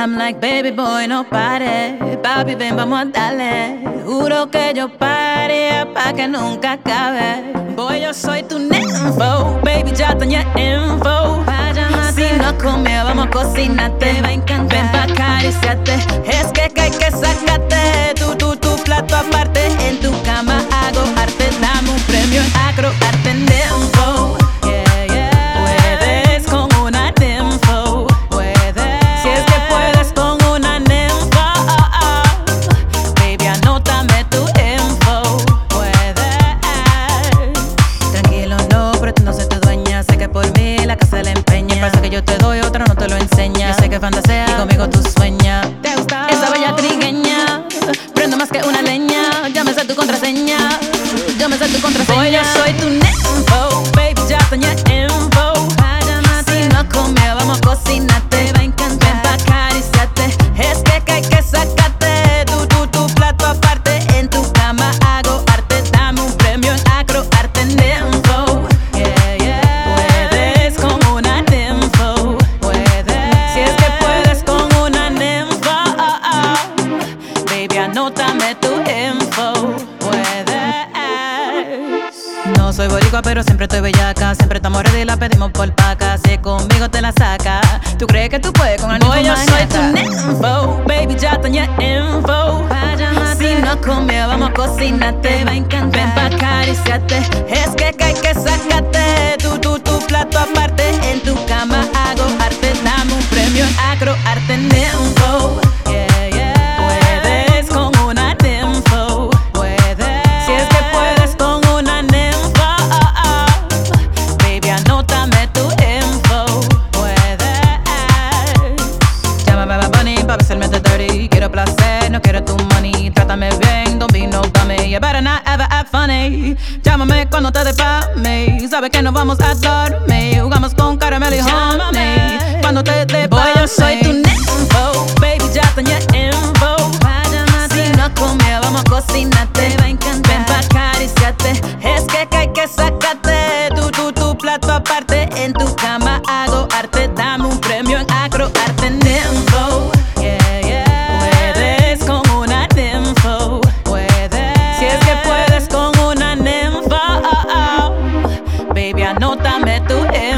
I'm like, baby boy, no pare. Papi, ven, vamos a darle. Juro que yo paría pa' que nunca acabe. Boy, yo soy tu ninfo. Baby, ya tenía info. Si no comió, vamos a cocinarte. Te va a encantar. Ven pa' acariciarte. Es que hay que sacarte. Tu plato aparte. En tu cama hago arte. Dame un premio en acroarte ninfo. Yo te doy otra, no te lo enseña. Yo sé que fantasea y conmigo tú sueñas. ¿Te gusta? Esa bella trigueña. Prendo más que una leña. Ya me sé tu contraseña. Yo me sé tu contraseña. Hoy yo soy tu ninfo. Baby, ya tenía info. Si no comió, vamos a cocinarte. Te va a encantar. Ven pa' acariciarte. Es que hay que sacarte. Tu plato aparte. En tu cama hago arte. Dame un premio en acroarte ninfo. Anótame tu info, puedes. No soy boricua, pero siempre estoy bellaca. Siempre estamos ready y la pedimos por paca. Si conmigo te la saca. ¿Tú crees que tú puedes con el ninfo? Yo soy tu ninfo, baby, ya tenía info. Si no comió, vamos a cocinarte. Te va a encantar. Ven pa' acariciarte. Es que hay que sacarte. Tu plato aparte. En tu cama hago arte. Dame un premio en acroarte ninfo. Pa' besarme de dirty. Quiero placer, no quiero tu money. Trátame bien, don't be no dummy. You better not ever act funny. Llámame cuando te dé pa' mí. Sabes que nos vamos a dormir. Jugamos con caramelo y honey. Cuando te dé pa' mí. Yo soy tu ninfo. Baby, ya tenía info. Si no comió, vamos a cocinarte. Te va a encantar. Ven pa' acariciarte. Es que hay que sacarte. Tu plato aparte. En tu cama hago arte. Dame un premio en acroarte ninfo. Baby, anótame tu